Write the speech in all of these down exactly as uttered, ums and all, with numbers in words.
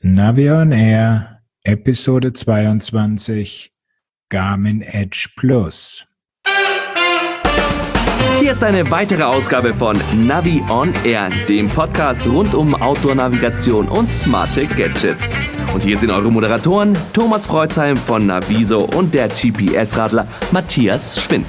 Navi on Air, Episode zweiundzwanzig, Garmin Edge Plus. Hier ist eine weitere Ausgabe von Navi on Air, dem Podcast rund um Outdoor-Navigation und smarte Gadgets. Und hier sind eure Moderatoren Thomas Freuzheim von Naviso und der G P S-Radler Matthias Schwind.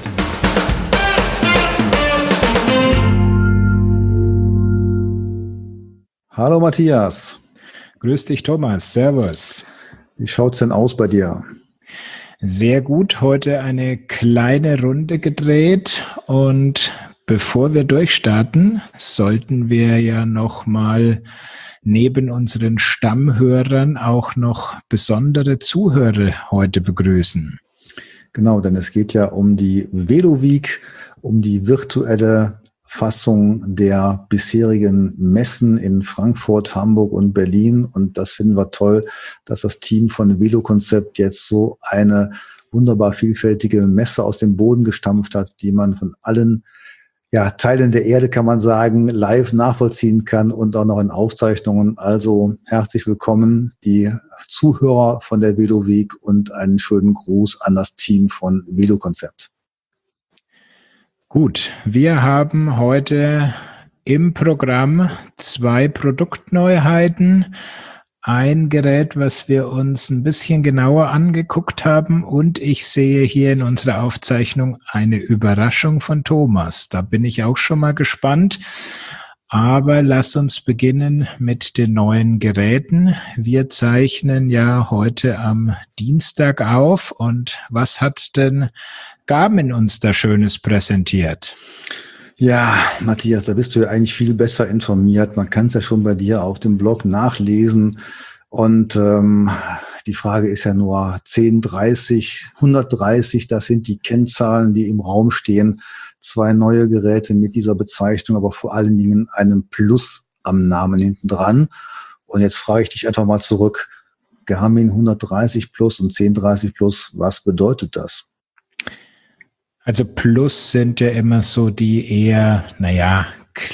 Hallo Matthias. Grüß dich Thomas, servus. Wie schaut's denn aus bei dir? Sehr gut, heute eine kleine Runde gedreht und bevor wir durchstarten, sollten wir ja nochmal neben unseren Stammhörern auch noch besondere Zuhörer heute begrüßen. Genau, denn es geht ja um die Veloweek, um die virtuelle Fassung der bisherigen Messen in Frankfurt, Hamburg und Berlin. Und das finden wir toll, dass das Team von Velokonzept jetzt so eine wunderbar vielfältige Messe aus dem Boden gestampft hat, die man von allen ja, Teilen der Erde, kann man sagen, live nachvollziehen kann und auch noch in Aufzeichnungen. Also herzlich willkommen, die Zuhörer von der Veloweek und einen schönen Gruß an das Team von Velokonzept. Gut, wir haben heute im Programm zwei Produktneuheiten, ein Gerät, was wir uns ein bisschen genauer angeguckt haben und ich sehe hier in unserer Aufzeichnung eine Überraschung von Thomas. Da bin ich auch schon mal gespannt. Aber lass uns beginnen mit den neuen Geräten. Wir zeichnen ja heute am Dienstag auf und was hat denn Garmin uns da Schönes präsentiert? Ja, Matthias, da bist du ja eigentlich viel besser informiert. Man kann es ja schon bei dir auf dem Blog nachlesen. Und ähm, die Frage ist ja nur zehn, dreißig, hundertdreißig, das sind die Kennzahlen, die im Raum stehen. Zwei neue Geräte mit dieser Bezeichnung, aber vor allen Dingen einem Plus am Namen hinten dran. Und jetzt frage ich dich einfach mal zurück, Garmin hundertdreißig Plus und zehn dreißig Plus, was bedeutet das? Also Plus sind ja immer so die eher, naja,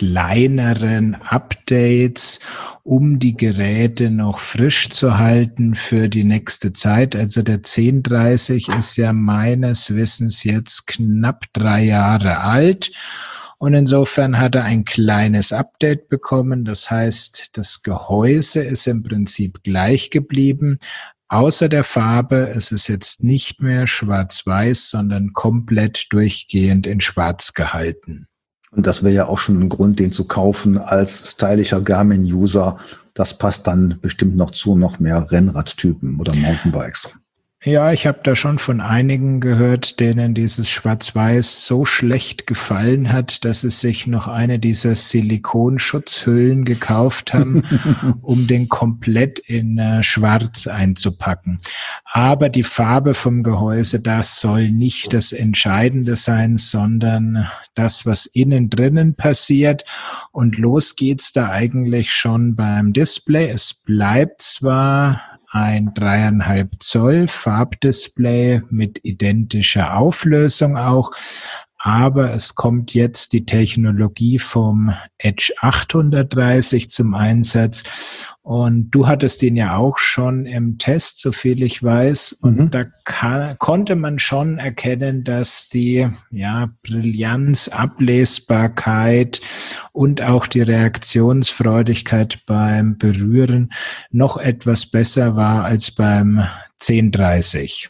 kleineren Updates, um die Geräte noch frisch zu halten für die nächste Zeit. Also der zehn dreißig ist ja meines Wissens jetzt knapp drei Jahre alt. Und insofern hat er ein kleines Update bekommen. Das heißt, das Gehäuse ist im Prinzip gleich geblieben. Außer der Farbe ist es jetzt nicht mehr schwarz-weiß, sondern komplett durchgehend in schwarz gehalten. Und das wäre ja auch schon ein Grund, den zu kaufen als stylischer Garmin-User. Das passt dann bestimmt noch zu noch mehr Rennradtypen oder Mountainbikes. Ja, ich habe da schon von einigen gehört, denen dieses Schwarz-Weiß so schlecht gefallen hat, dass sie sich noch eine dieser Silikonschutzhüllen gekauft haben, um den komplett in äh, Schwarz einzupacken. Aber die Farbe vom Gehäuse, das soll nicht das Entscheidende sein, sondern das, was innen drinnen passiert. Und los geht's da eigentlich schon beim Display. Es bleibt zwar ein dreieinhalb Zoll Farbdisplay mit identischer Auflösung auch, aber es kommt jetzt die Technologie vom Edge achthundertdreißig zum Einsatz und du hattest den ja auch schon im Test, soviel ich weiß, und mhm. da kann, konnte man schon erkennen, dass die ja, Brillanz, Ablesbarkeit und auch die Reaktionsfreudigkeit beim Berühren noch etwas besser war als beim zehn dreißig.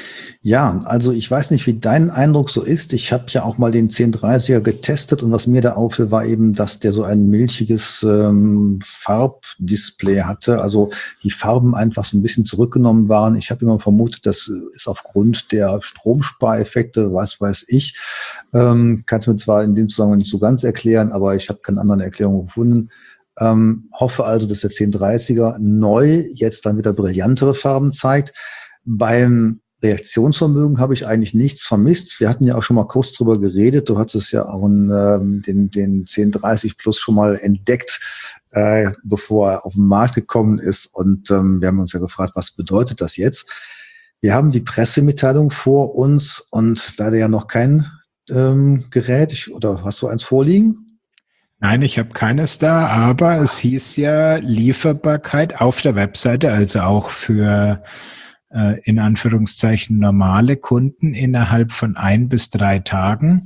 Ja, also ich weiß nicht, wie dein Eindruck so ist. Ich habe ja auch mal den zehn dreißiger getestet und was mir da auffiel, war eben, dass der so ein milchiges ähm, Farbdisplay hatte. Also die Farben einfach so ein bisschen zurückgenommen waren. Ich habe immer vermutet, das ist aufgrund der Stromspareffekte, was weiß ich. Ähm, kann es mir zwar in dem Zusammenhang nicht so ganz erklären, aber ich habe keine anderen Erklärungen gefunden. Ähm, hoffe also, dass der zehn dreißiger neu jetzt dann wieder brillantere Farben zeigt. Beim Reaktionsvermögen habe ich eigentlich nichts vermisst. Wir hatten ja auch schon mal kurz drüber geredet. Du hattest ja auch in, ähm, den, den zehn dreißig Plus schon mal entdeckt, äh, bevor er auf den Markt gekommen ist. Und ähm, wir haben uns ja gefragt, was bedeutet das jetzt? Wir haben die Pressemitteilung vor uns und leider ja noch kein ähm, Gerät. Ich, oder hast du eins vorliegen? Nein, ich habe keines da, aber es hieß ja Lieferbarkeit auf der Webseite, also auch für äh, in Anführungszeichen normale Kunden innerhalb von ein bis drei Tagen.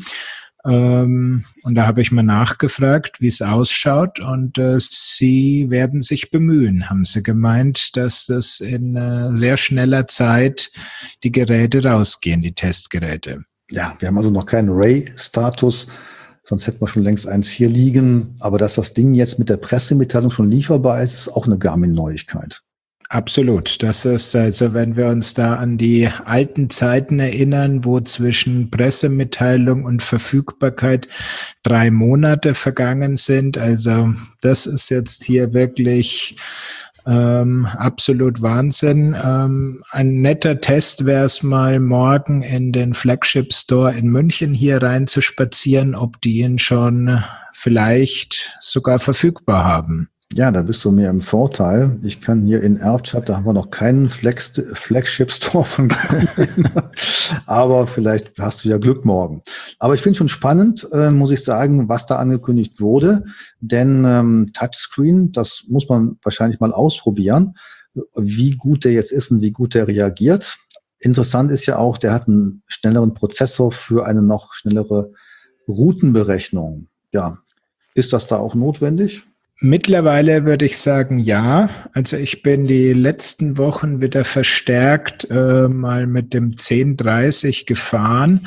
Ähm, und da habe ich mal nachgefragt, wie es ausschaut, und äh, sie werden sich bemühen, haben sie gemeint, dass das in äh, sehr schneller Zeit die Geräte rausgehen, die Testgeräte. Ja, wir haben also noch keinen Ray-Status. Sonst hätten wir schon längst eins hier liegen. Aber dass das Ding jetzt mit der Pressemitteilung schon lieferbar ist, ist auch eine Garmin-Neuigkeit. Absolut. Das ist, also wenn wir uns da an die alten Zeiten erinnern, wo zwischen Pressemitteilung und Verfügbarkeit drei Monate vergangen sind. Also das ist jetzt hier wirklich Ähm, absolut Wahnsinn. Ähm, ein netter Test wäre es mal, morgen in den Flagship Store in München hier rein zu spazieren, ob die ihn schon vielleicht sogar verfügbar haben. Ja, da bist du mir im Vorteil. Ich kann hier in Erftstadt, da haben wir noch keinen Flex, Flagship Store von Garmin. Aber vielleicht hast du ja Glück morgen. Aber ich finde schon spannend, äh, muss ich sagen, was da angekündigt wurde. Denn ähm, Touchscreen, das muss man wahrscheinlich mal ausprobieren, wie gut der jetzt ist und wie gut der reagiert. Interessant ist ja auch, der hat einen schnelleren Prozessor für eine noch schnellere Routenberechnung. Ja, ist das da auch notwendig? Mittlerweile würde ich sagen, ja. Also ich bin die letzten Wochen wieder verstärkt äh, mal mit dem zehn dreißig gefahren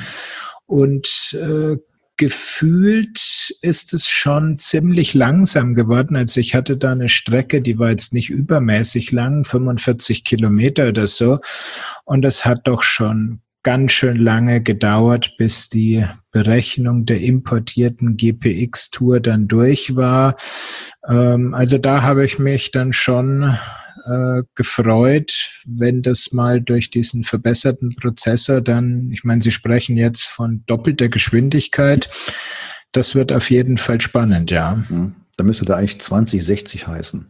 und äh, gefühlt ist es schon ziemlich langsam geworden. Also ich hatte da eine Strecke, die war jetzt nicht übermäßig lang, fünfundvierzig Kilometer oder so. Und das hat doch schon ganz schön lange gedauert, bis die Berechnung der importierten G P X-Tour dann durch war. Ähm, also da habe ich mich dann schon äh, gefreut, wenn das mal durch diesen verbesserten Prozessor dann, ich meine, Sie sprechen jetzt von doppelter Geschwindigkeit, das wird auf jeden Fall spannend, ja. Hm, da müsste da eigentlich zwanzig sechzig heißen.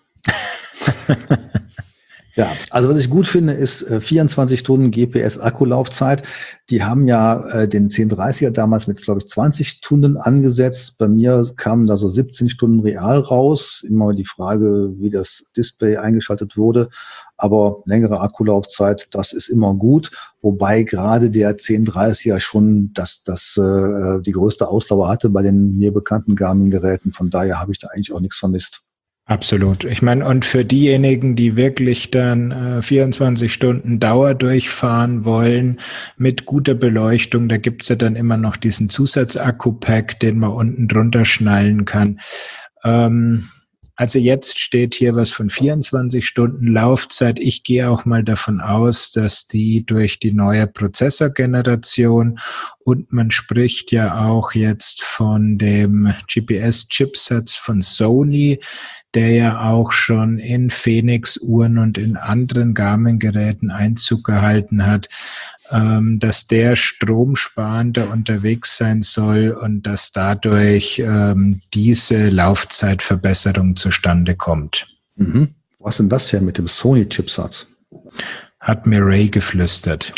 Ja, also was ich gut finde, ist äh, vierundzwanzig Stunden G P S-Akkulaufzeit. Die haben ja äh, den zehn dreißiger damals mit, glaube ich, zwanzig Stunden angesetzt. Bei mir kamen da so siebzehn Stunden real raus. Immer die Frage, wie das Display eingeschaltet wurde. Aber längere Akkulaufzeit, das ist immer gut. Wobei gerade der zehn dreißiger schon das, das, äh, die größte Ausdauer hatte bei den mir bekannten Garmin-Geräten. Von daher habe ich da eigentlich auch nichts vermisst. Absolut. Ich meine, und für diejenigen, die wirklich dann äh, vierundzwanzig Stunden Dauer durchfahren wollen mit guter Beleuchtung, da gibt's ja dann immer noch diesen Zusatz-Akku-Pack, den man unten drunter schnallen kann. Ähm, also jetzt steht hier was von vierundzwanzig Stunden Laufzeit. Ich gehe auch mal davon aus, dass die durch die neue Prozessorgeneration, und man spricht ja auch jetzt von dem G P S-Chipsatz von Sony, der ja auch schon in Fenix-Uhren und in anderen Garmin-Geräten Einzug gehalten hat, ähm, dass der stromsparender unterwegs sein soll und dass dadurch ähm, diese Laufzeitverbesserung zustande kommt. Mhm. Was ist denn das hier mit dem Sony-Chipsatz? Hat mir Ray geflüstert.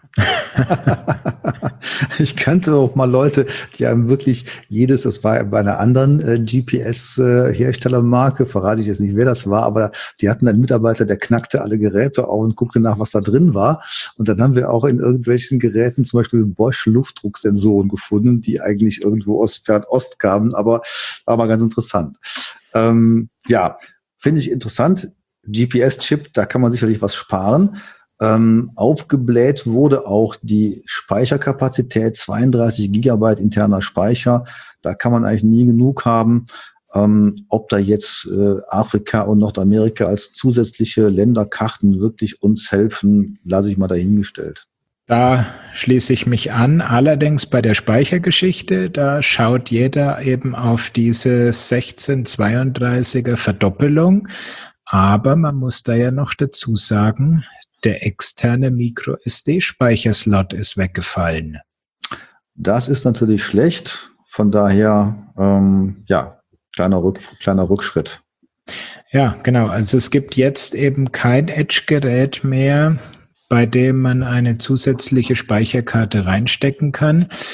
Ich kannte auch mal Leute, die haben wirklich jedes, das war bei einer anderen äh, G P S-Herstellermarke, äh, verrate ich jetzt nicht, wer das war, aber die hatten einen Mitarbeiter, der knackte alle Geräte auf und guckte nach, was da drin war. Und dann haben wir auch in irgendwelchen Geräten zum Beispiel Bosch Luftdrucksensoren gefunden, die eigentlich irgendwo aus Fernost kamen, aber war mal ganz interessant. Ähm, ja, finde ich interessant. G P S-Chip, da kann man sicherlich was sparen. Ähm, aufgebläht wurde auch die Speicherkapazität, zweiunddreißig Gigabyte interner Speicher. Da kann man eigentlich nie genug haben. Ähm, ob da jetzt äh, Afrika und Nordamerika als zusätzliche Länderkarten wirklich uns helfen, lasse ich mal dahingestellt. Da schließe ich mich an. Allerdings bei der Speichergeschichte, da schaut jeder eben auf diese sechzehn zweiunddreißiger Verdoppelung. Aber man muss da ja noch dazu sagen, der externe Micro-S D-Speicherslot ist weggefallen. Das ist natürlich schlecht. Von daher, ähm, ja, kleiner, Rück, kleiner Rückschritt. Ja, genau. Also es gibt jetzt eben kein Edge-Gerät mehr, bei dem man eine zusätzliche Speicherkarte reinstecken kann.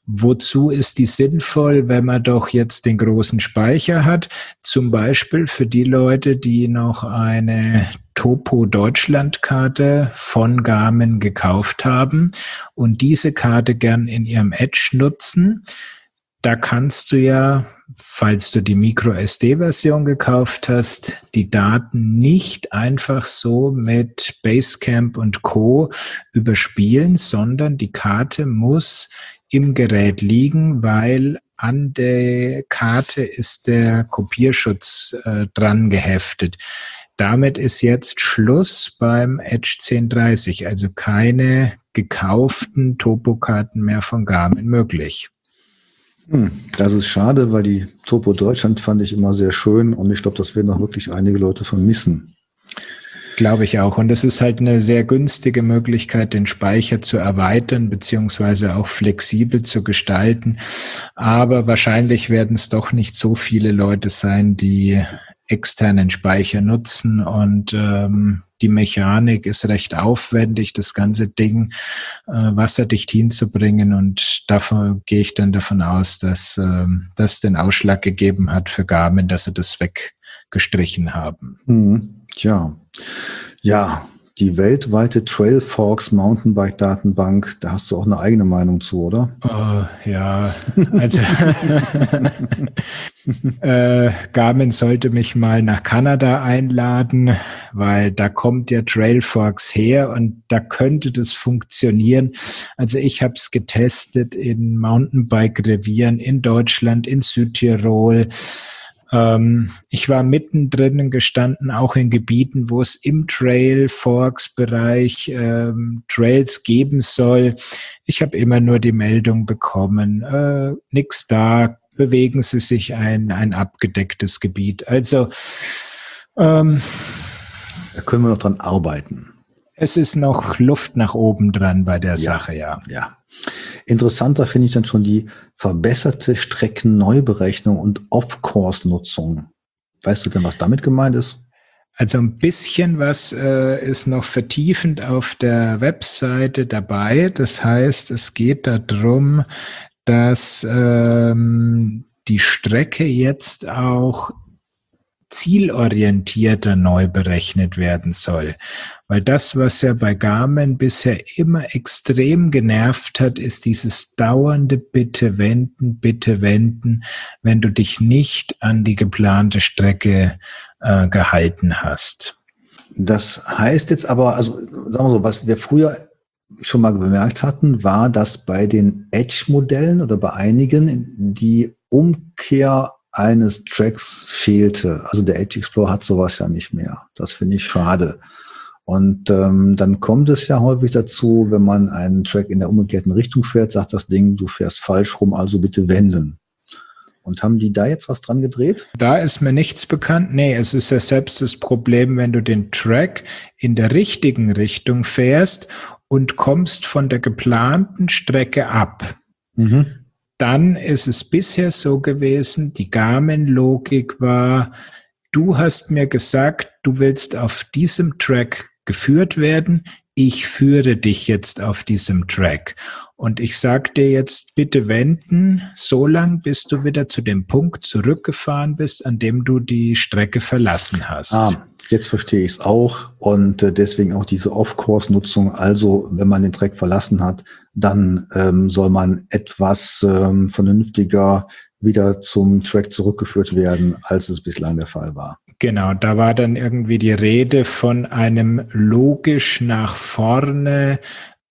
wozu ist die sinnvoll, wenn man doch jetzt den großen Speicher hat? Zum Beispiel für die Leute, die noch eine Topo Deutschland-Karte von Garmin gekauft haben und diese Karte gern in ihrem Edge nutzen. Da kannst du ja, falls du die Micro S D-Version gekauft hast, die Daten nicht einfach so mit Basecamp und Co. überspielen, sondern die Karte muss im Gerät liegen, weil an der Karte ist der Kopierschutz äh, dran geheftet. Damit ist jetzt Schluss beim Edge zehn dreißig, also keine gekauften Topo-Karten mehr von Garmin möglich. Hm, das ist schade, weil die Topo Deutschland fand ich immer sehr schön und ich glaube, das werden auch wirklich einige Leute vermissen. Glaube ich auch. Und es ist halt eine sehr günstige Möglichkeit, den Speicher zu erweitern, beziehungsweise auch flexibel zu gestalten. Aber wahrscheinlich werden es doch nicht so viele Leute sein, die externen Speicher nutzen und ähm, die Mechanik ist recht aufwendig, das ganze Ding äh, wasserdicht hinzubringen und davon gehe ich dann davon aus, dass äh, das den Ausschlag gegeben hat für Garmin, dass sie das weggestrichen haben. Mhm. Tja, ja, die weltweite Trailforks Mountainbike-Datenbank, da hast du auch eine eigene Meinung zu, oder? Oh, ja, also äh, Garmin sollte mich mal nach Kanada einladen, weil da kommt ja Trailforks her und da könnte das funktionieren. Also ich habe es getestet in Mountainbike-Revieren in Deutschland, in Südtirol. Ähm, ich war mittendrin gestanden, auch in Gebieten, wo es im Trail-Forks-Bereich ähm, Trails geben soll. Ich habe immer nur die Meldung bekommen, äh, nix da, bewegen Sie sich ein, ein abgedecktes Gebiet. Also ähm, da können wir noch dran arbeiten. Es ist noch Luft nach oben dran bei der ja, Sache, ja. Ja. Interessanter finde ich dann schon die verbesserte Streckenneuberechnung und Off-Course-Nutzung. Weißt du denn, was damit gemeint ist? Also ein bisschen was äh, ist noch vertiefend auf der Webseite dabei. Das heißt, es geht darum, dass ähm, die Strecke jetzt auch zielorientierter neu berechnet werden soll. Weil das, was ja bei Garmin bisher immer extrem genervt hat, ist dieses dauernde Bitte wenden, bitte wenden, wenn du dich nicht an die geplante Strecke äh, gehalten hast. Das heißt jetzt aber, also sagen wir so, was wir früher schon mal bemerkt hatten, war, dass bei den Edge-Modellen oder bei einigen die Umkehr eines Tracks fehlte. Also der Edge Explorer hat sowas ja nicht mehr. Das finde ich schade. Und ähm, dann kommt es ja häufig dazu, wenn man einen Track in der umgekehrten Richtung fährt, sagt das Ding, du fährst falsch rum, also bitte wenden. Und haben die da jetzt was dran gedreht? Da ist mir nichts bekannt. Nee, es ist ja selbst das Problem, wenn du den Track in der richtigen Richtung fährst und kommst von der geplanten Strecke ab. Mhm. Dann ist es bisher so gewesen, die Garmin-Logik war, du hast mir gesagt, du willst auf diesem Track geführt werden, ich führe dich jetzt auf diesem Track. Und ich sag dir jetzt, bitte wenden, so lang, bis du wieder zu dem Punkt zurückgefahren bist, an dem du die Strecke verlassen hast. Ah, jetzt verstehe ich es auch. Und äh, deswegen auch diese Off-Course-Nutzung. Also, wenn man den Track verlassen hat, dann ähm, soll man etwas ähm, vernünftiger wieder zum Track zurückgeführt werden, als es bislang der Fall war. Genau, da war dann irgendwie die Rede von einem logisch nach vorne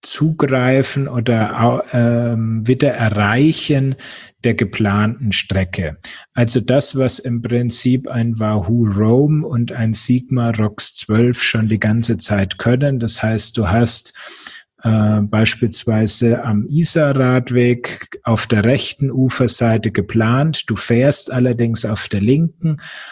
Zugreifen oder ähm, wieder Erreichen der geplanten Strecke. Also das, was im Prinzip ein Wahoo Roam und ein Sigma ROX zwölf schon die ganze Zeit können. Das heißt, du hast äh, beispielsweise am Isar-Radweg auf der rechten Uferseite geplant. Du fährst allerdings auf der linken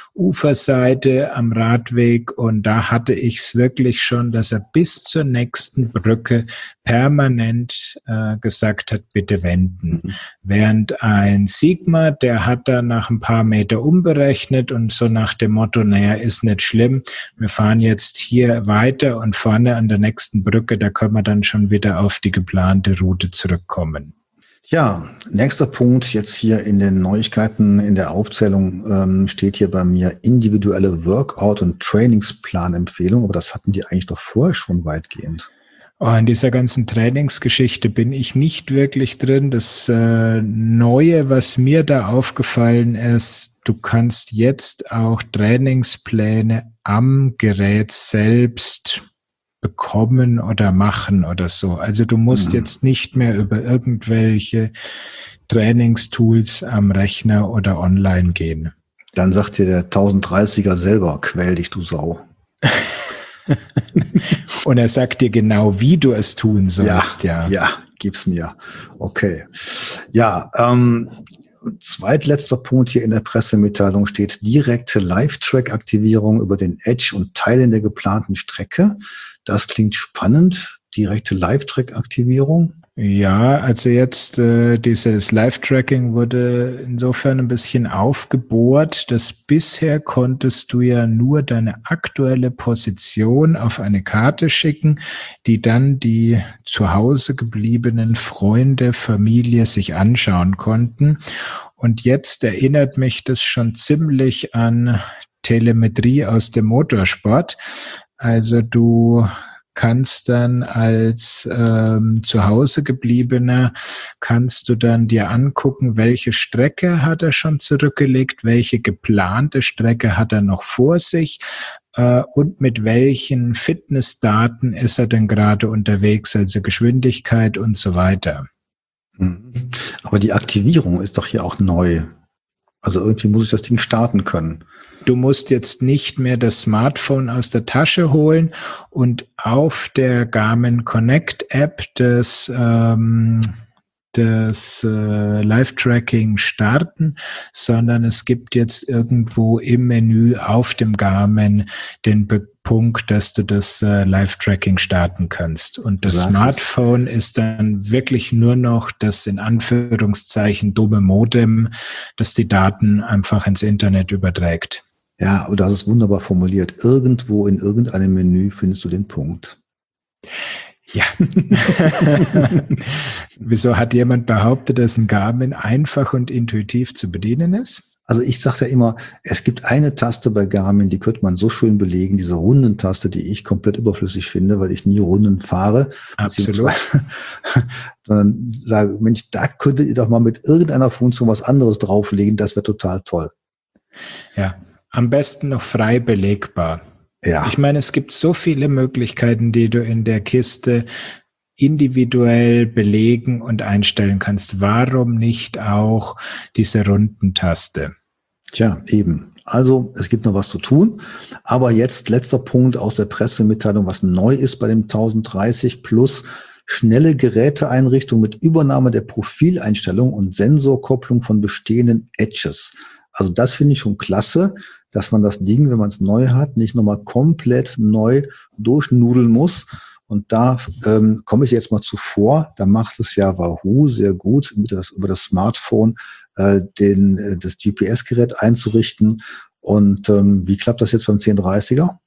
Uferseite am Radweg und da hatte ich es wirklich schon, dass er bis zur nächsten Brücke permanent äh, gesagt hat, bitte wenden. Mhm. Während ein Sigma, der hat da nach ein paar Meter umberechnet und so nach dem Motto, naja, ist nicht schlimm, wir fahren jetzt hier weiter und vorne an der nächsten Brücke, da können wir dann schon wieder auf die geplante Route zurückkommen. Ja, nächster Punkt jetzt hier in den Neuigkeiten, in der Aufzählung ähm, steht hier bei mir individuelle Workout- und Trainingsplanempfehlung, aber das hatten die eigentlich doch vorher schon weitgehend. Oh, in dieser ganzen Trainingsgeschichte bin ich nicht wirklich drin. Das äh, Neue, was mir da aufgefallen ist, du kannst jetzt auch Trainingspläne am Gerät selbst bekommen oder machen oder so. Also du musst mhm. jetzt nicht mehr über irgendwelche Trainingstools am Rechner oder online gehen. Dann sagt dir der tausenddreißiger selber, quäl dich, du Sau. Und er sagt dir genau, wie du es tun sollst, ja. Ja, ja, gib's mir. Okay. Ja, ähm, zweitletzter Punkt hier in der Pressemitteilung steht direkte Live-Track-Aktivierung über den Edge und Teilen der geplanten Strecke. Das klingt spannend. Direkte Live-Track-Aktivierung. Ja, also jetzt äh, dieses Live-Tracking wurde insofern ein bisschen aufgebohrt, dass bisher konntest du ja nur deine aktuelle Position auf eine Karte schicken, die dann die zu Hause gebliebenen Freunde, Familie sich anschauen konnten. Und jetzt erinnert mich das schon ziemlich an Telemetrie aus dem Motorsport. Also du kannst dann als ähm, zu Hause gebliebener, kannst du dann dir angucken, welche Strecke hat er schon zurückgelegt, welche geplante Strecke hat er noch vor sich äh, und mit welchen Fitnessdaten ist er denn gerade unterwegs, also Geschwindigkeit und so weiter. Aber die Aktivierung ist doch hier auch neu. Also irgendwie muss ich das Ding starten können. Du musst jetzt nicht mehr das Smartphone aus der Tasche holen und auf der Garmin Connect App das, ähm, das äh, Live-Tracking starten, sondern es gibt jetzt irgendwo im Menü auf dem Garmin den Be- Punkt, dass du das äh, Live-Tracking starten kannst. Und das Smartphone ist dann wirklich nur noch das in Anführungszeichen dumme Modem, das die Daten einfach ins Internet überträgt. Ja, und das ist wunderbar formuliert. Irgendwo in irgendeinem Menü findest du den Punkt. Ja. Wieso hat jemand behauptet, dass ein Garmin einfach und intuitiv zu bedienen ist? Also ich sage ja immer, es gibt eine Taste bei Garmin, die könnte man so schön belegen, diese Rundentaste, die ich komplett überflüssig finde, weil ich nie Runden fahre. Absolut. Sondern sage, Mensch, da könntet ihr doch mal mit irgendeiner Funktion was anderes drauflegen, das wäre total toll. Ja. Am besten noch frei belegbar. Ja. Ich meine, es gibt so viele Möglichkeiten, die du in der Kiste individuell belegen und einstellen kannst. Warum nicht auch diese Rundentaste? Tja, eben. Also es gibt noch was zu tun. Aber jetzt letzter Punkt aus der Pressemitteilung, was neu ist bei dem tausenddreißig plus. Schnelle Geräteeinrichtung mit Übernahme der Profileinstellung und Sensorkopplung von bestehenden Edges. Also das finde ich schon klasse, dass man das Ding, wenn man es neu hat, nicht nochmal komplett neu durchnudeln muss. Und da ähm, komme ich jetzt mal zuvor. Da macht es ja Wahoo sehr gut, mit das, über das Smartphone äh, den, äh, das G P S-Gerät einzurichten. Und ähm, wie klappt das jetzt beim zehn dreißiger?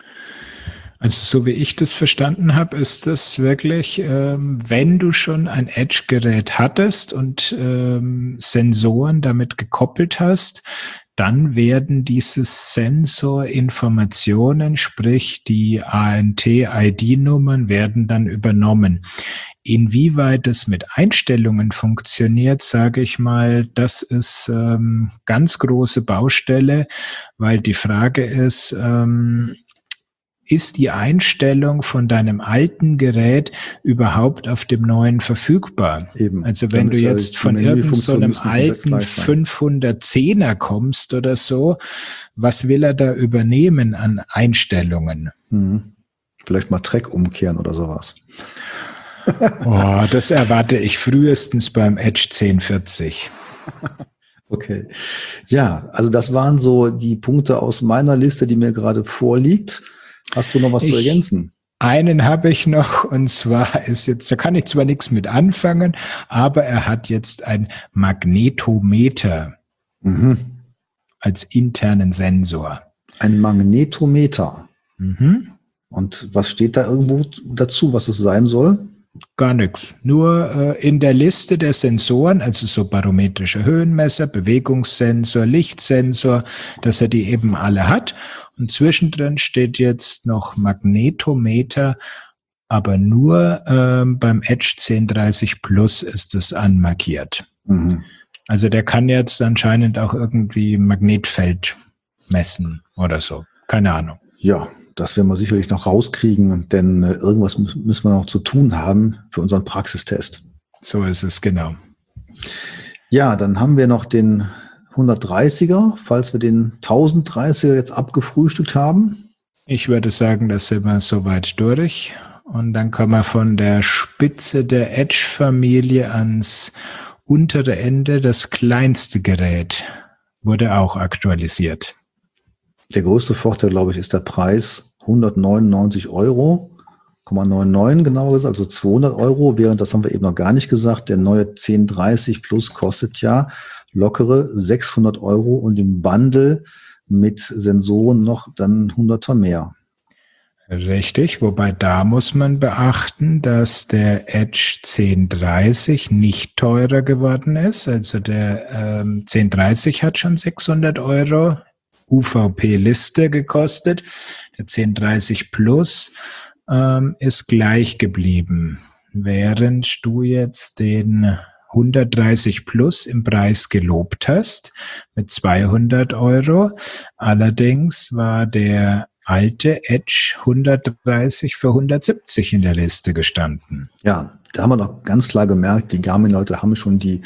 Also so wie ich das verstanden habe, ist das wirklich, ähm, wenn du schon ein Edge-Gerät hattest und ähm, Sensoren damit gekoppelt hast, dann werden diese Sensorinformationen, sprich die A N T-I D-Nummern, werden dann übernommen. Inwieweit es mit Einstellungen funktioniert, sage ich mal, das ist ähm, ganz große Baustelle, weil die Frage ist, ähm, ist die Einstellung von deinem alten Gerät überhaupt auf dem neuen verfügbar? Eben. Also wenn du jetzt von irgendeinem so alten fünfhundertzehner kommst oder so, was will er da übernehmen an Einstellungen? Mhm. Vielleicht mal Track umkehren oder sowas. Oh, das erwarte ich frühestens beim Edge zehn vierzig. Okay. Ja, also das waren so die Punkte aus meiner Liste, die mir gerade vorliegt. Hast du noch was ich, zu ergänzen? Einen habe ich noch, und zwar ist jetzt, da kann ich zwar nichts mit anfangen, aber er hat jetzt ein Magnetometer mhm. als internen Sensor. Ein Magnetometer? Mhm. Und was steht da irgendwo dazu, was es sein soll? Gar nichts. Nur äh, in der Liste der Sensoren, also so barometrischer Höhenmesser, Bewegungssensor, Lichtsensor, dass er die eben alle hat. Und zwischendrin steht jetzt noch Magnetometer, aber nur ähm, beim Edge zehn dreißig Plus ist es anmarkiert. Mhm. Also der kann jetzt anscheinend auch irgendwie Magnetfeld messen oder so. Keine Ahnung. Ja. Das werden wir sicherlich noch rauskriegen, denn äh, irgendwas müssen wir noch zu tun haben für unseren Praxistest. So ist es, genau. Ja, dann haben wir noch den hundertdreißiger, falls wir den tausenddreißiger jetzt abgefrühstückt haben. Ich würde sagen, das sind wir soweit durch. Und dann kommen wir von der Spitze der Edge-Familie ans untere Ende. Das kleinste Gerät wurde auch aktualisiert. Der größte Vorteil, glaube ich, ist der Preis. hundertneunundneunzig Euro, neunundneunzig genau gesagt, also zweihundert Euro, während, das haben wir eben noch gar nicht gesagt, der neue zehn dreißig Plus kostet ja lockere sechshundert Euro und im Bundle mit Sensoren noch dann hunderter mehr. Richtig, wobei da muss man beachten, dass der Edge zehn dreißig nicht teurer geworden ist. Also der ähm, zehn dreißig hat schon sechshundert Euro U V P-Liste gekostet. Der zehn dreißig Plus ähm, ist gleich geblieben, während du jetzt den hundertdreißig Plus im Preis gelobt hast mit zweihundert Euro. Allerdings war der alte Edge hundertdreißig für hundertsiebzig in der Liste gestanden. Ja, da haben wir doch ganz klar gemerkt, die Garmin-Leute haben schon die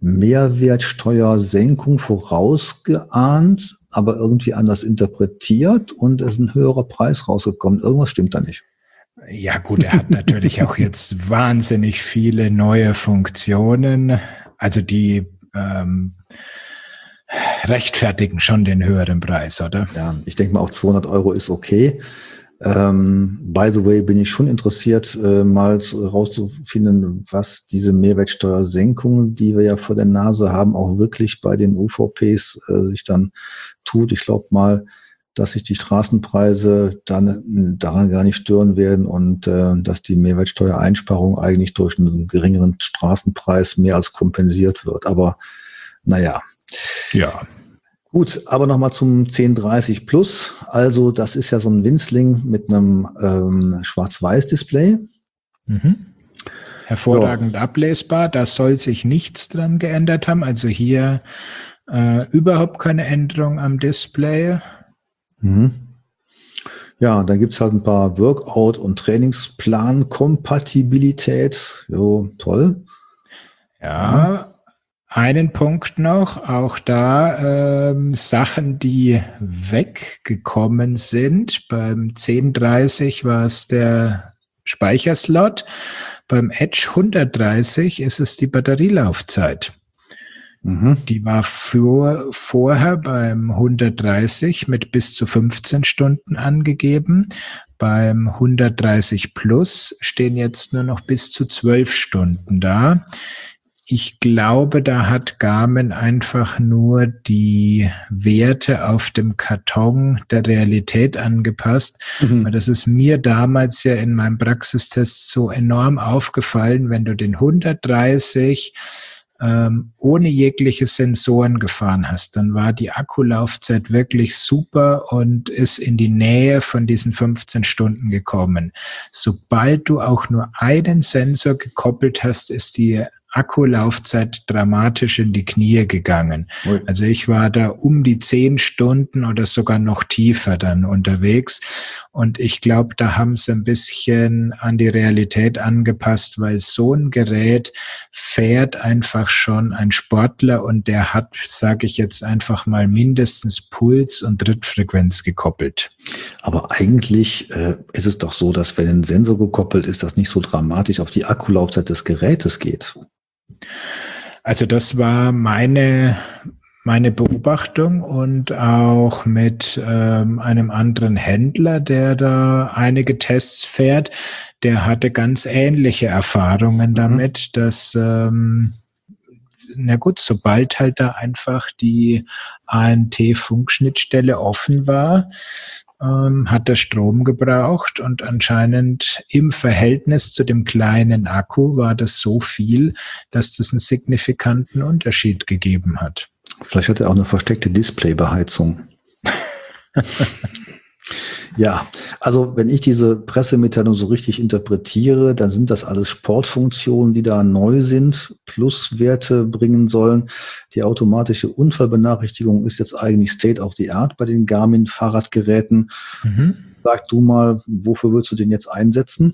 Mehrwertsteuersenkung vorausgeahnt, aber irgendwie anders interpretiert und es ist ein höherer Preis rausgekommen. Irgendwas stimmt da nicht. Ja gut, er hat natürlich auch jetzt wahnsinnig viele neue Funktionen, also die ähm, rechtfertigen schon den höheren Preis, oder? Ja, ich denke mal auch zweihundert Euro ist okay. Ähm, by the way, bin ich schon interessiert, äh, mal rauszufinden, was diese Mehrwertsteuersenkung, die wir ja vor der Nase haben, auch wirklich bei den U V Ps äh, sich dann tut. Ich glaube mal, dass sich die Straßenpreise dann daran gar nicht stören werden und äh, dass die Mehrwertsteuereinsparung eigentlich durch einen geringeren Straßenpreis mehr als kompensiert wird. Aber naja. Ja. Gut, aber nochmal zum zehn dreißig Plus. Also das ist ja so ein Winzling mit einem ähm, Schwarz-Weiß-Display. Mhm. Hervorragend ja. Ablesbar. Da soll sich nichts dran geändert haben. Also hier äh, überhaupt keine Änderung am Display. Mhm. Ja, dann gibt's halt ein paar Workout- und Trainingsplan-Kompatibilität. Jo, toll. Ja. ja. Einen Punkt noch, auch da ähm, Sachen, die weggekommen sind. Beim zehn dreißig war es der Speicherslot, beim Edge hundertdreißig ist es die Batterielaufzeit. Mhm. Die war für, vorher beim hundertdreißig mit bis zu fünfzehn Stunden angegeben. Beim hundertdreißig Plus stehen jetzt nur noch bis zu zwölf Stunden da. Ich glaube, da hat Garmin einfach nur die Werte auf dem Karton der Realität angepasst. Mhm. Weil das ist mir damals ja in meinem Praxistest so enorm aufgefallen, wenn du den hundertdreißig ähm, ohne jegliche Sensoren gefahren hast, dann war die Akkulaufzeit wirklich super und ist in die Nähe von diesen fünfzehn Stunden gekommen. Sobald du auch nur einen Sensor gekoppelt hast, ist die Akkulaufzeit dramatisch in die Knie gegangen. Ui. Also ich war da um die zehn Stunden oder sogar noch tiefer dann unterwegs. Und ich glaube, da haben sie ein bisschen an die Realität angepasst, weil so ein Gerät fährt einfach schon ein Sportler und der hat, sage ich jetzt einfach mal, mindestens Puls und Trittfrequenz gekoppelt. Aber eigentlich äh, ist es doch so, dass wenn ein Sensor gekoppelt ist, das nicht so dramatisch auf die Akkulaufzeit des Gerätes geht. Also das war meine, meine Beobachtung und auch mit ähm, einem anderen Händler, der da einige Tests fährt, der hatte ganz ähnliche Erfahrungen damit, mhm. dass, ähm, na gut, sobald halt da einfach die A N T-Funkschnittstelle offen war, ähm, hat er Strom gebraucht und anscheinend im Verhältnis zu dem kleinen Akku war das so viel, dass das einen signifikanten Unterschied gegeben hat. Vielleicht hat er auch eine versteckte Displaybeheizung. Ja, also wenn ich diese Pressemitteilung so richtig interpretiere, dann sind das alles Sportfunktionen, die da neu sind, Pluswerte bringen sollen. Die automatische Unfallbenachrichtigung ist jetzt eigentlich State of the Art bei den Garmin-Fahrradgeräten. Mhm. Sag du mal, wofür würdest du den jetzt einsetzen?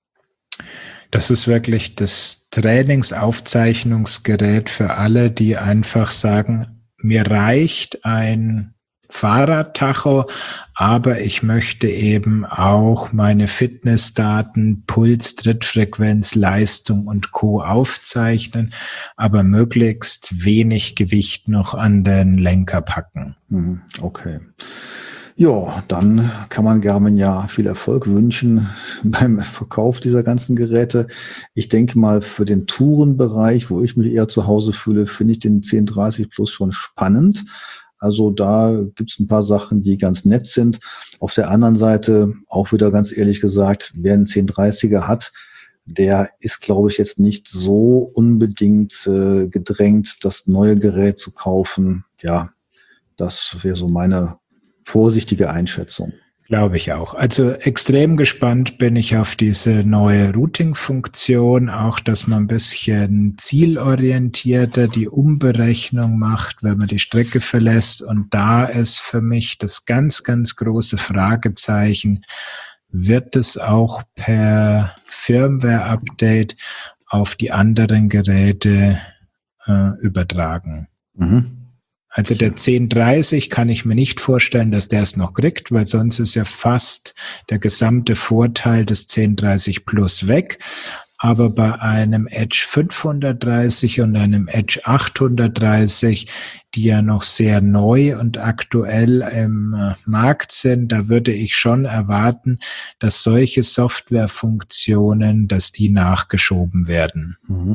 Das ist wirklich das Trainingsaufzeichnungsgerät für alle, die einfach sagen, mir reicht ein Fahrradtacho, aber ich möchte eben auch meine Fitnessdaten, Puls, Trittfrequenz, Leistung und Co. aufzeichnen, aber möglichst wenig Gewicht noch an den Lenker packen. Okay. Ja, dann kann man Garmin ja viel Erfolg wünschen beim Verkauf dieser ganzen Geräte. Ich denke mal, für den Tourenbereich, wo ich mich eher zu Hause fühle, finde ich den zehn dreißig Plus schon spannend. Also da gibt es ein paar Sachen, die ganz nett sind. Auf der anderen Seite, auch wieder ganz ehrlich gesagt, wer einen zehn dreißiger hat, der ist, glaube ich, jetzt nicht so unbedingt äh, gedrängt, das neue Gerät zu kaufen. Ja, das wäre so meine vorsichtige Einschätzung. Glaube ich auch. Also extrem gespannt bin ich auf diese neue Routing-Funktion, auch dass man ein bisschen zielorientierter die Umberechnung macht, wenn man die Strecke verlässt. Und da ist für mich das ganz, ganz große Fragezeichen, wird es auch per Firmware-Update auf die anderen Geräte äh, übertragen? Mhm. Also der zehn dreißig kann ich mir nicht vorstellen, dass der es noch kriegt, weil sonst ist ja fast der gesamte Vorteil des zehn dreißig Plus weg. Aber bei einem Edge fünfhundertdreißig und einem Edge achthundertdreißig, die ja noch sehr neu und aktuell im Markt sind, da würde ich schon erwarten, dass solche Softwarefunktionen, dass die nachgeschoben werden. Mhm.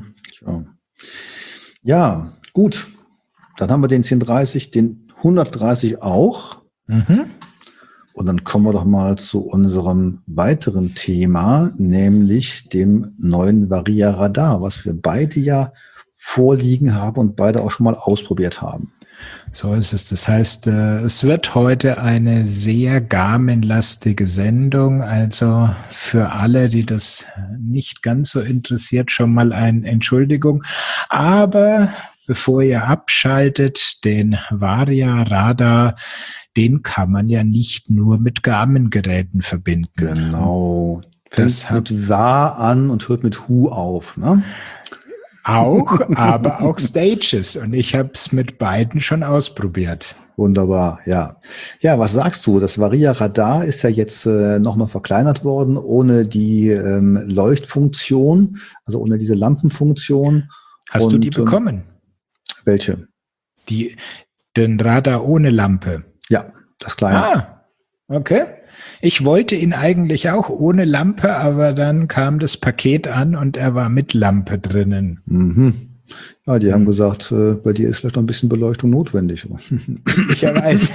Ja, gut. Dann haben wir den zehn dreißig, den hundertdreißig auch. Mhm. Und dann kommen wir doch mal zu unserem weiteren Thema, nämlich dem neuen Varia Radar, was wir beide ja vorliegen haben und beide auch schon mal ausprobiert haben. So ist es. Das heißt, es wird heute eine sehr Garmin-lastige Sendung. Also für alle, die das nicht ganz so interessiert, schon mal eine Entschuldigung. Aber bevor ihr abschaltet, den Varia Radar, den kann man ja nicht nur mit Garmin-Geräten verbinden. Genau. Fängt mit War an und hört mit Hu auf, ne? Auch, aber auch Stages. Und ich habe es mit beiden schon ausprobiert. Wunderbar, ja. Ja, was sagst du? Das Varia Radar ist ja jetzt äh, nochmal verkleinert worden, ohne die ähm, Leuchtfunktion, also ohne diese Lampenfunktion. Hast und, du die bekommen? Welche? Die, den Radar ohne Lampe. Ja, das kleine. Ah, okay. Ich wollte ihn eigentlich auch ohne Lampe, aber dann kam das Paket an und er war mit Lampe drinnen. Mhm. Ja, die haben gesagt, äh, bei dir ist vielleicht noch ein bisschen Beleuchtung notwendig. Ich weiß.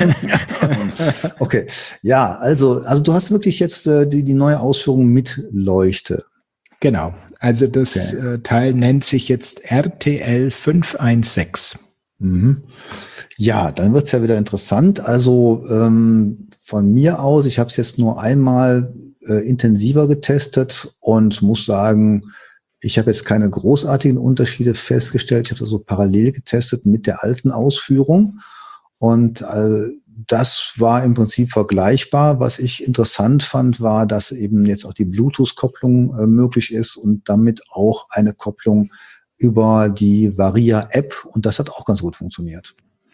Okay, ja, also, also du hast wirklich jetzt äh, die, die neue Ausführung mit Leuchte. Genau, also das okay. äh, Teil nennt sich jetzt R T L fünf eins sechs. Mhm. Ja, dann wird's ja wieder interessant. Also ähm, von mir aus, ich habe es jetzt nur einmal äh, intensiver getestet und muss sagen, ich habe jetzt keine großartigen Unterschiede festgestellt. Ich habe das so parallel getestet mit der alten Ausführung und äh, das war im Prinzip vergleichbar. Was ich interessant fand, war, dass eben jetzt auch die Bluetooth-Kopplung äh, möglich ist und damit auch eine Kopplung über die Varia-App und das hat auch ganz gut funktioniert.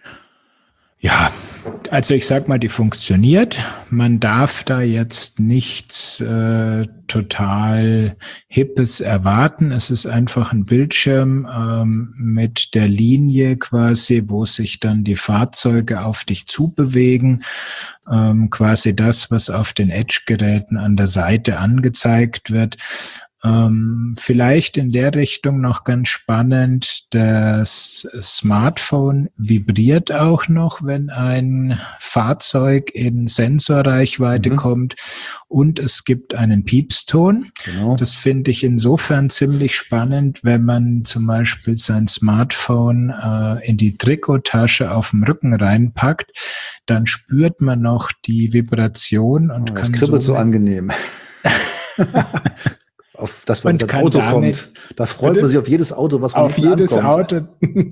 Ja, also ich sag mal, die funktioniert. Man darf da jetzt nichts äh, total Hippes erwarten. Es ist einfach ein Bildschirm ähm, mit der Linie quasi, wo sich dann die Fahrzeuge auf dich zubewegen. Ähm, quasi das, was auf den Edge-Geräten an der Seite angezeigt wird. Ähm, vielleicht in der Richtung noch ganz spannend, das Smartphone vibriert auch noch, wenn ein Fahrzeug in Sensorreichweite mhm. kommt, und es gibt einen Piepston. Genau. Das finde ich insofern ziemlich spannend, wenn man zum Beispiel sein Smartphone äh, in die Trikottasche auf dem Rücken reinpackt, dann spürt man noch die Vibration und oh, kann das kribbelt so, so angenehm. Auf das, wenn das Auto kommt. Da freut bitte? man sich auf jedes Auto, was man auf jedes ankommt. Auto.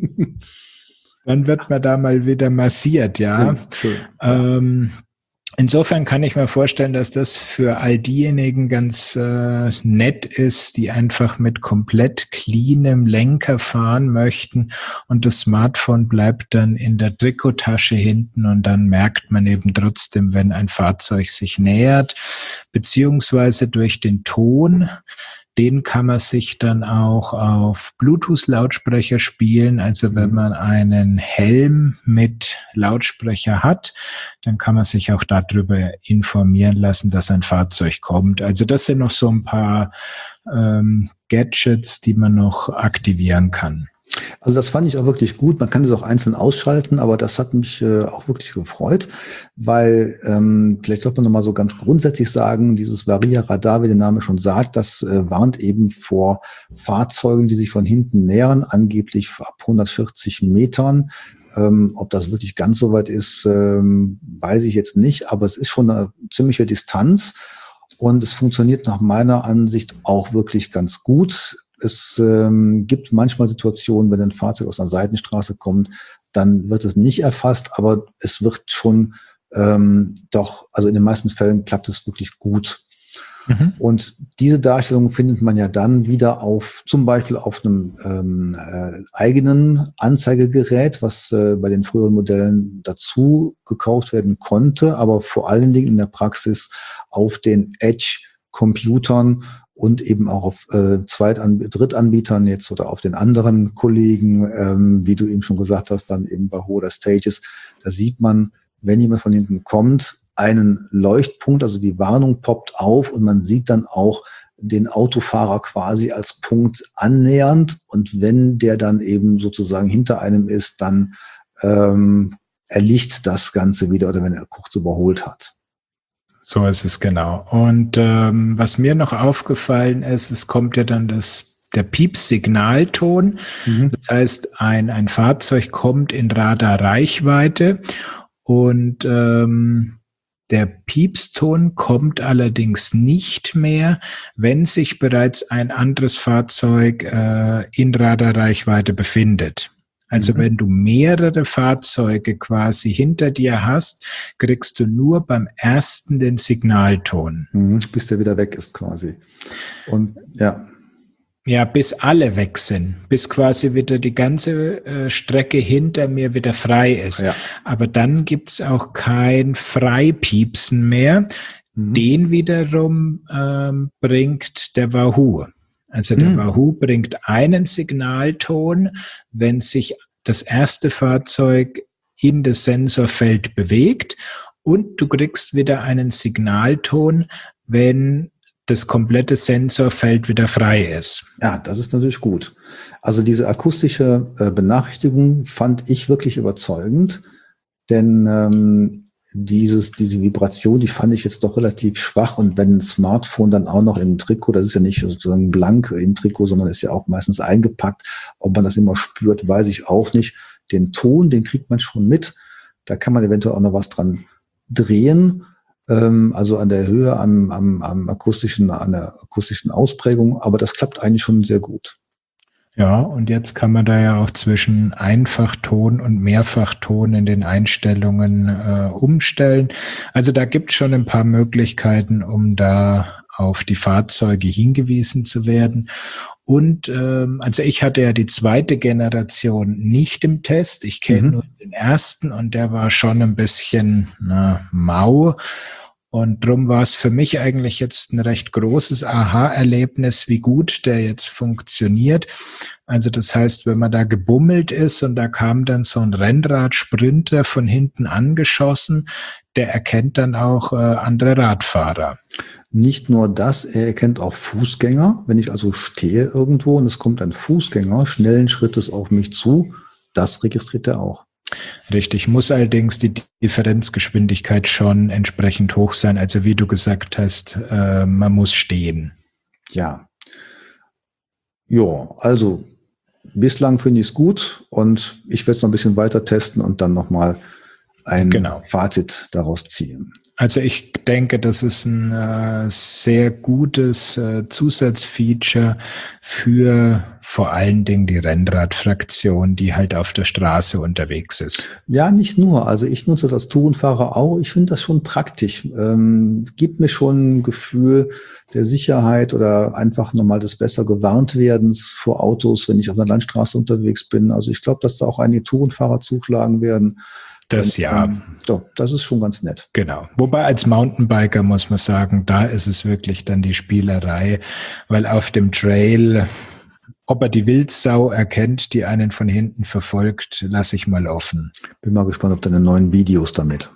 Dann wird man da mal wieder massiert, ja. Schön, schön. Ähm, insofern kann ich mir vorstellen, dass das für all diejenigen ganz äh, nett ist, die einfach mit komplett cleanem Lenker fahren möchten, und das Smartphone bleibt dann in der Trikottasche hinten, und dann merkt man eben trotzdem, wenn ein Fahrzeug sich nähert, beziehungsweise durch den Ton. Den kann man sich dann auch auf Bluetooth-Lautsprecher spielen. Also wenn man einen Helm mit Lautsprecher hat, dann kann man sich auch darüber informieren lassen, dass ein Fahrzeug kommt. Also das sind noch so ein paar ähm, Gadgets, die man noch aktivieren kann. Also das fand ich auch wirklich gut. Man kann das auch einzeln ausschalten, aber das hat mich äh, auch wirklich gefreut, weil ähm, vielleicht sollte man nochmal so ganz grundsätzlich sagen, dieses Varia-Radar, wie der Name schon sagt, das äh, warnt eben vor Fahrzeugen, die sich von hinten nähern, angeblich ab hundertvierzig Metern. Ähm, ob das wirklich ganz so weit ist, ähm, weiß ich jetzt nicht, aber es ist schon eine ziemliche Distanz, und es funktioniert nach meiner Ansicht auch wirklich ganz gut. Es ähm, gibt manchmal Situationen, wenn ein Fahrzeug aus einer Seitenstraße kommt, dann wird es nicht erfasst, aber es wird schon ähm, doch, also in den meisten Fällen klappt es wirklich gut. Mhm. Und diese Darstellung findet man ja dann wieder auf, zum Beispiel auf einem ähm, äh, eigenen Anzeigegerät, was äh, bei den früheren Modellen dazu gekauft werden konnte, aber vor allen Dingen in der Praxis auf den Edge-Computern und eben auch auf äh, Zweitanb- Drittanbietern jetzt oder auf den anderen Kollegen, ähm, wie du eben schon gesagt hast, dann eben bei Hoda Stages. Da sieht man, wenn jemand von hinten kommt, einen Leuchtpunkt, also die Warnung poppt auf, und man sieht dann auch den Autofahrer quasi als Punkt annähernd, und wenn der dann eben sozusagen hinter einem ist, dann ähm, erlicht das Ganze wieder, oder wenn er kurz überholt hat. So ist es genau. Und ähm, was mir noch aufgefallen ist, es kommt ja dann das der Piepsignalton. Mhm. Das heißt, ein ein Fahrzeug kommt in Radarreichweite, und ähm, der Piepston kommt allerdings nicht mehr, wenn sich bereits ein anderes Fahrzeug äh, in Radarreichweite befindet. Also mhm. wenn du mehrere Fahrzeuge quasi hinter dir hast, kriegst du nur beim ersten den Signalton. Mhm, bis der wieder weg ist quasi. Und ja. Ja, bis alle weg sind, bis quasi wieder die ganze äh, Strecke hinter mir wieder frei ist. Ja. Aber dann gibt's auch kein Freipiepsen mehr. Mhm. Den wiederum ähm, bringt der Wahoo. Also der mhm. Wahoo bringt einen Signalton, wenn sich das erste Fahrzeug in das Sensorfeld bewegt, und du kriegst wieder einen Signalton, wenn das komplette Sensorfeld wieder frei ist. Ja, das ist natürlich gut. Also diese akustische äh, Benachrichtigung fand ich wirklich überzeugend, denn ähm, dieses, diese Vibration, die fand ich jetzt doch relativ schwach, und wenn ein Smartphone dann auch noch im Trikot, das ist ja nicht sozusagen blank im Trikot, sondern ist ja auch meistens eingepackt, ob man das immer spürt, weiß ich auch nicht. Den Ton, den kriegt man schon mit, da kann man eventuell auch noch was dran drehen, ähm, also an der Höhe, am, am, am akustischen, an der akustischen Ausprägung, aber das klappt eigentlich schon sehr gut. Ja, und jetzt kann man da ja auch zwischen Einfachton und Mehrfachton in den Einstellungen äh, umstellen. Also da gibt es schon ein paar Möglichkeiten, um da auf die Fahrzeuge hingewiesen zu werden. Und ähm, also ich hatte ja die zweite Generation nicht im Test. Ich kenne mhm. nur den ersten, und der war schon ein bisschen na, mau. Und drum war es für mich eigentlich jetzt ein recht großes Aha-Erlebnis, wie gut der jetzt funktioniert. Also das heißt, wenn man da gebummelt ist und da kam dann so ein Rennradsprinter von hinten angeschossen, der erkennt dann auch äh, andere Radfahrer. Nicht nur das, er erkennt auch Fußgänger. Wenn ich also stehe irgendwo und es kommt ein Fußgänger schnellen Schrittes auf mich zu, das registriert er auch. Richtig, muss allerdings die Differenzgeschwindigkeit schon entsprechend hoch sein. Also wie du gesagt hast, äh, man muss stehen. Ja. Ja, also bislang finde ich es gut und ich werde es noch ein bisschen weiter testen und dann nochmal ein genau. Fazit daraus ziehen. Also ich denke, das ist ein äh, sehr gutes äh, Zusatzfeature für vor allen Dingen die Rennradfraktion, die halt auf der Straße unterwegs ist. Ja, nicht nur. Also ich nutze das als Tourenfahrer auch. Ich finde das schon praktisch. Ähm, gibt mir schon ein Gefühl der Sicherheit oder einfach nochmal des besser Gewarntwerdens vor Autos, wenn ich auf einer Landstraße unterwegs bin. Also ich glaube, dass da auch einige Tourenfahrer zuschlagen werden. Das ja. Ähm, doch, das ist schon ganz nett. Genau. Wobei als Mountainbiker muss man sagen, da ist es wirklich dann die Spielerei, weil auf dem Trail, ob er die Wildsau erkennt, die einen von hinten verfolgt, lasse ich mal offen. Bin mal gespannt auf deine neuen Videos damit.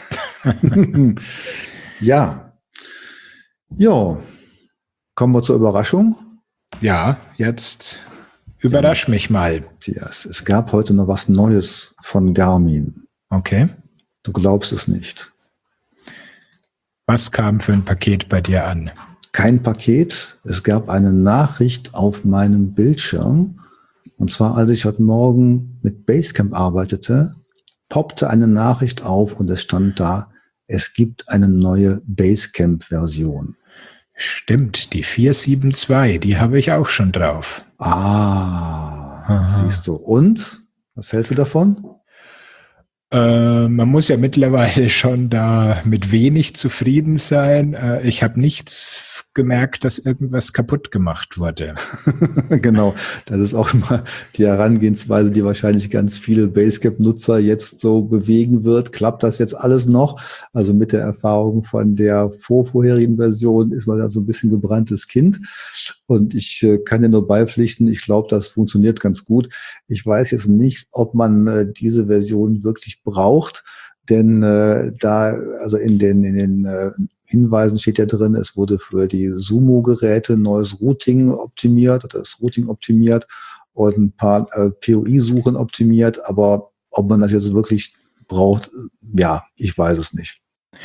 Ja. Jo. Kommen wir zur Überraschung. Ja, jetzt überrasch ja, mich mal. Matthias, es gab heute noch was Neues von Garmin. Okay. Du glaubst es nicht. Was kam für ein Paket bei dir an? Kein Paket. Es gab eine Nachricht auf meinem Bildschirm. Und zwar, als ich heute Morgen mit Basecamp arbeitete, poppte eine Nachricht auf und es stand da, es gibt eine neue Basecamp-Version. Stimmt, die vier sieben zwei, die habe ich auch schon drauf. Ah, aha. Siehst du. Und? Was hältst du davon? Äh, man muss ja mittlerweile schon da mit wenig zufrieden sein. Äh, ich habe nichts gemerkt, dass irgendwas kaputt gemacht wurde. Genau, das ist auch immer die Herangehensweise, die wahrscheinlich ganz viele Basecamp-Nutzer jetzt so bewegen wird. Klappt das jetzt alles noch? Also mit der Erfahrung von der vorvorherigen Version ist man da so ein bisschen gebranntes Kind. Und ich äh, kann dir nur beipflichten, ich glaube, das funktioniert ganz gut. Ich weiß jetzt nicht, ob man äh, diese Version wirklich braucht, denn äh, da, also in den, in den äh, Hinweisen steht ja drin, es wurde für die Sumo-Geräte neues Routing optimiert oder das Routing optimiert und ein paar äh, P O I-Suchen optimiert, aber ob man das jetzt wirklich braucht, ja, ich weiß es nicht.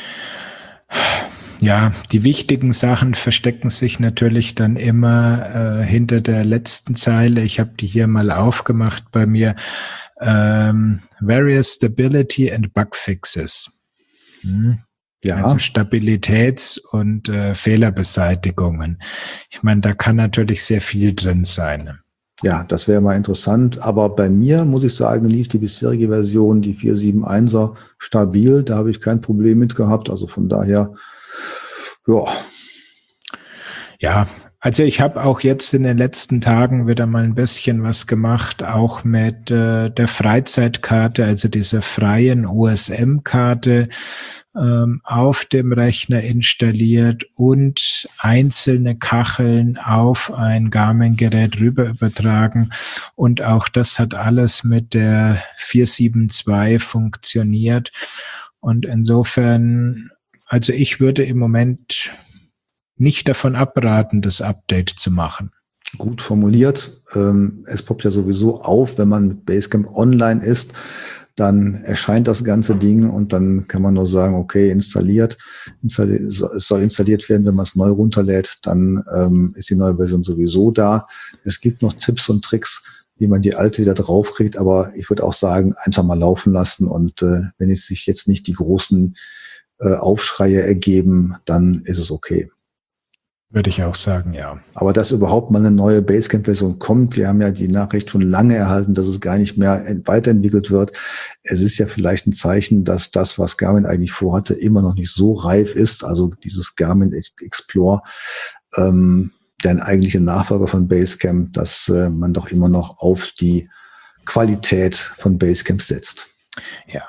Ja, die wichtigen Sachen verstecken sich natürlich dann immer äh, hinter der letzten Zeile. Ich habe die hier mal aufgemacht bei mir. Ähm, Various Stability and Bug Fixes. Hm. Ja. Also Stabilitäts- und äh, Fehlerbeseitigungen. Ich meine, da kann natürlich sehr viel drin sein. Ja, das wäre mal interessant. Aber bei mir, muss ich sagen, lief die bisherige Version, die vier sieben einser, stabil. Da habe ich kein Problem mit gehabt. Also von daher, ja. Ja, also ich habe auch jetzt in den letzten Tagen wieder mal ein bisschen was gemacht, auch mit äh, der Freizeitkarte, also dieser freien O S M-Karte ähm, auf dem Rechner installiert und einzelne Kacheln auf ein Garmin-Gerät rüber übertragen. Und auch das hat alles mit der vier sieben zwei funktioniert. Und insofern, also ich würde im Moment nicht davon abraten, das Update zu machen. Gut formuliert. Ähm, es poppt ja sowieso auf, wenn man mit Basecamp online ist, dann erscheint das ganze Ding und dann kann man nur sagen, okay, installiert. installiert es soll installiert werden, wenn man es neu runterlädt, dann ähm, ist die neue Version sowieso da. Es gibt noch Tipps und Tricks, wie man die alte wieder draufkriegt, aber ich würde auch sagen, einfach mal laufen lassen und äh, wenn es sich jetzt nicht die großen äh, Aufschreie ergeben, dann ist es okay. Würde ich auch sagen, ja. Aber dass überhaupt mal eine neue Basecamp-Version kommt, wir haben ja die Nachricht schon lange erhalten, dass es gar nicht mehr weiterentwickelt wird. Es ist ja vielleicht ein Zeichen, dass das, was Garmin eigentlich vorhatte, immer noch nicht so reif ist. Also dieses Garmin Explore, ähm, der eigentliche Nachfolger von Basecamp, dass äh, man doch immer noch auf die Qualität von Basecamp setzt. Ja,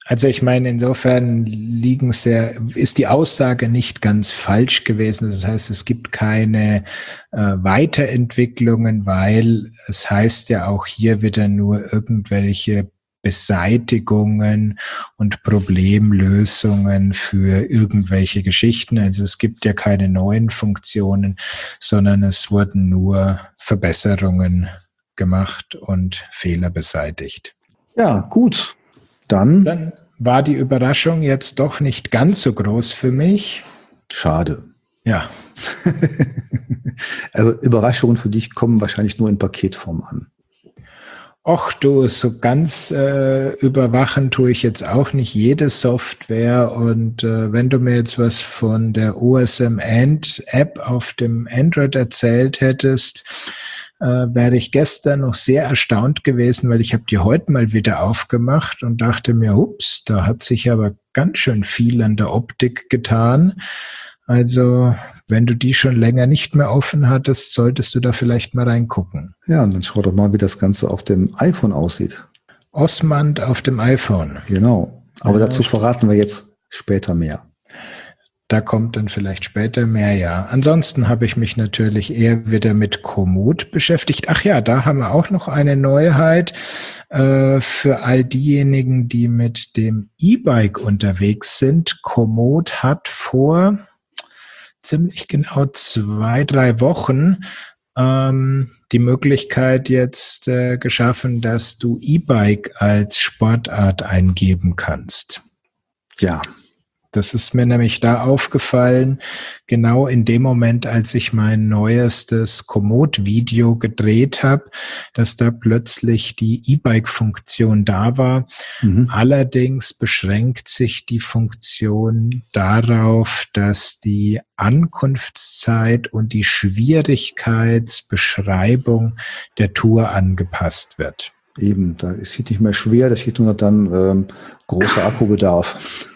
Also ich meine, insofern liegen sehr, ist die Aussage nicht ganz falsch gewesen. Das heißt, es gibt keine äh, Weiterentwicklungen, weil es heißt ja auch hier wieder nur irgendwelche Beseitigungen und Problemlösungen für irgendwelche Geschichten. Also es gibt ja keine neuen Funktionen, sondern es wurden nur Verbesserungen gemacht und Fehler beseitigt. Ja, gut. Dann, Dann war die Überraschung jetzt doch nicht ganz so groß für mich. Schade. Ja. Also Überraschungen für dich kommen wahrscheinlich nur in Paketform an. Och du, so ganz äh, überwachen tue ich jetzt auch nicht jede Software. Und äh, wenn du mir jetzt was von der O S M And App auf dem Android erzählt hättest, Äh, wäre ich gestern noch sehr erstaunt gewesen, weil ich habe die heute mal wieder aufgemacht und dachte mir, ups, da hat sich aber ganz schön viel an der Optik getan. Also wenn du die schon länger nicht mehr offen hattest, solltest du da vielleicht mal reingucken. Ja, und dann schau doch mal, wie das Ganze auf dem iPhone aussieht. Osmand auf dem iPhone. Genau, aber ja, dazu verraten wir jetzt später mehr. Da kommt dann vielleicht später mehr, ja. Ansonsten habe ich mich natürlich eher wieder mit Komoot beschäftigt. Ach ja, da haben wir auch noch eine Neuheit äh, für all diejenigen, die mit dem E-Bike unterwegs sind. Komoot hat vor ziemlich genau zwei, drei Wochen ähm, die Möglichkeit jetzt äh, geschaffen, dass du E-Bike als Sportart eingeben kannst. Ja. Das ist mir nämlich da aufgefallen, genau in dem Moment, als ich mein neuestes Komoot-Video gedreht habe, dass da plötzlich die E-Bike-Funktion da war. Mhm. Allerdings beschränkt sich die Funktion darauf, dass die Ankunftszeit und die Schwierigkeitsbeschreibung der Tour angepasst wird. Eben, da ist es nicht mehr schwer, da steht nur dann ähm, großer Akkubedarf.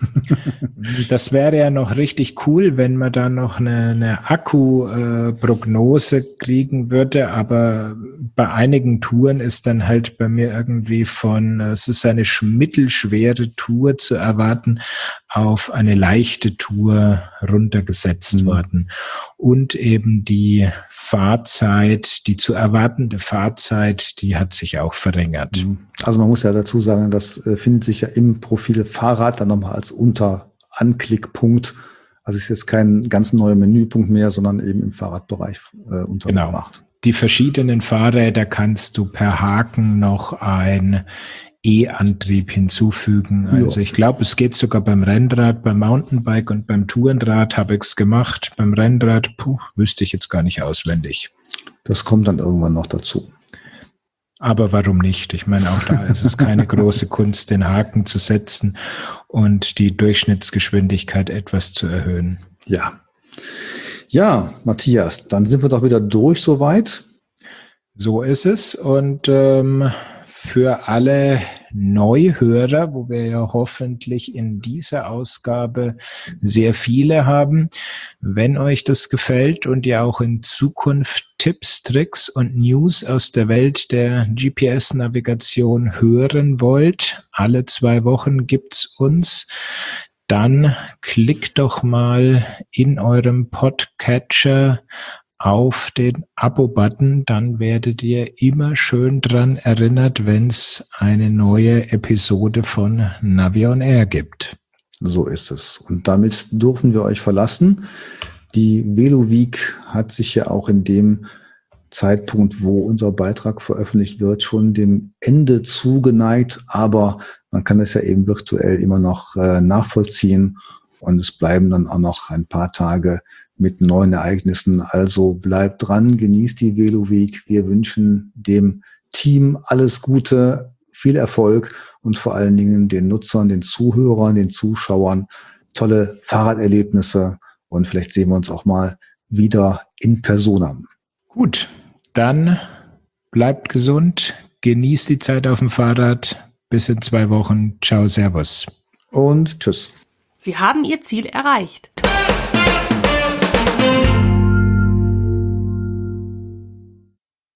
Das wäre ja noch richtig cool, wenn man da noch eine, eine Akku-Prognose äh, kriegen würde, aber bei einigen Touren ist dann halt bei mir irgendwie von, es ist eine mittelschwere Tour zu erwarten, auf eine leichte Tour runtergesetzt mhm. worden. Und eben die Fahrzeit, die zu erwartende Fahrzeit, die hat sich auch verringert. Also man muss ja dazu sagen, das äh, findet sich ja im Profil Fahrrad dann nochmal als Unter-Anklickpunkt. Also es ist jetzt kein ganz neuer Menüpunkt mehr, sondern eben im Fahrradbereich äh, untergebracht. Genau. Die verschiedenen Fahrräder kannst du per Haken noch ein E-Antrieb hinzufügen. Also ja. Ich glaube, es geht sogar beim Rennrad, beim Mountainbike und beim Tourenrad habe ich es gemacht. Beim Rennrad, puh, wüsste ich jetzt gar nicht auswendig. Das kommt dann irgendwann noch dazu. Aber warum nicht? Ich meine, auch da ist es keine große Kunst, den Haken zu setzen und die Durchschnittsgeschwindigkeit etwas zu erhöhen. Ja. Ja, Matthias, dann sind wir doch wieder durch soweit. So ist es. Und ähm, für alle Neuhörer, wo wir ja hoffentlich in dieser Ausgabe sehr viele haben, wenn euch das gefällt und ihr auch in Zukunft Tipps, Tricks und News aus der Welt der G P S-Navigation hören wollt, alle zwei Wochen gibt's uns, dann klickt doch mal in eurem Podcatcher auf den Abo-Button, dann werdet ihr immer schön dran erinnert, wenn es eine neue Episode von Navi on Air gibt. So ist es. Und damit dürfen wir euch verlassen. Die Veloweek hat sich ja auch in dem Zeitpunkt, wo unser Beitrag veröffentlicht wird, schon dem Ende zugeneigt, aber man kann es ja eben virtuell immer noch äh, nachvollziehen und es bleiben dann auch noch ein paar Tage mit neuen Ereignissen. Also bleibt dran, genießt die Veloweek. Wir wünschen dem Team alles Gute, viel Erfolg und vor allen Dingen den Nutzern, den Zuhörern, den Zuschauern tolle Fahrraderlebnisse und vielleicht sehen wir uns auch mal wieder in Persona. Gut, dann bleibt gesund, genießt die Zeit auf dem Fahrrad. Bis in zwei Wochen. Ciao, servus. Und tschüss. Sie haben Ihr Ziel erreicht.